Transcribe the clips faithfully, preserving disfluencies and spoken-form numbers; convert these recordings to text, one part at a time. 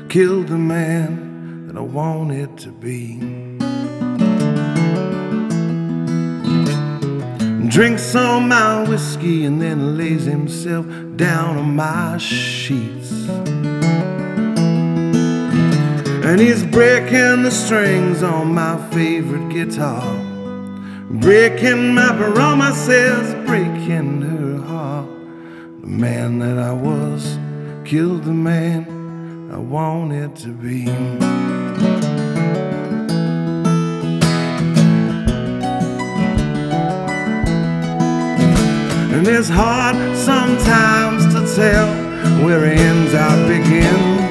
killed the man that I wanted to be. Drinks all my whiskey and then lays himself down on my sheets. And he's breaking the strings on my favorite guitar, breaking my promises, breaking her heart. The man that I was killed the man I wanted to be. And it's hard sometimes to tell where he ends out begin.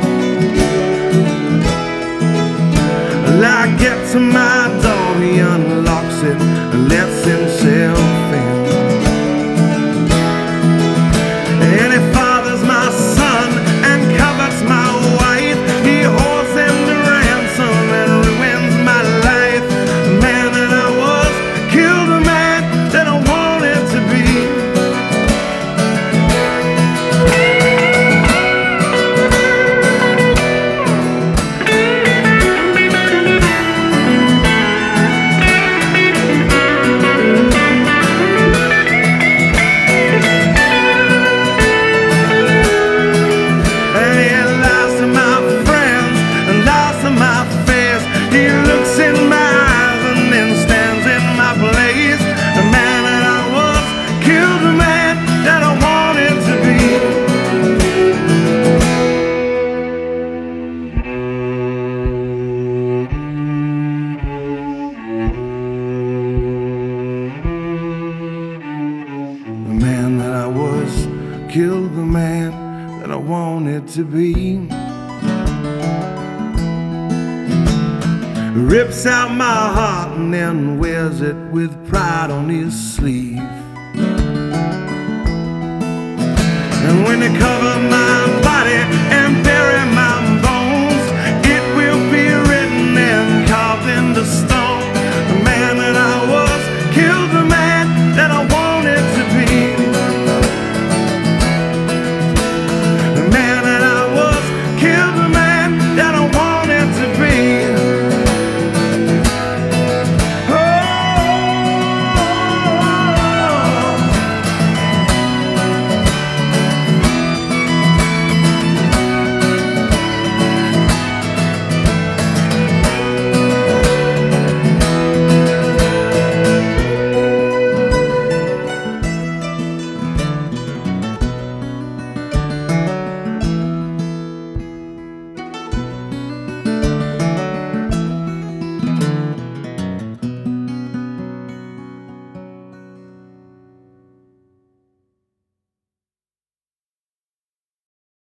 I get to my door, he unlocks it and lets himself in. And he fathers my son and covers my wife. He holds him to ransom and ruins my life. The man that I was killed the man that I wanted to be. Killed the man that I wanted to be. Rips out my heart and then wears it with pride on his sleeve.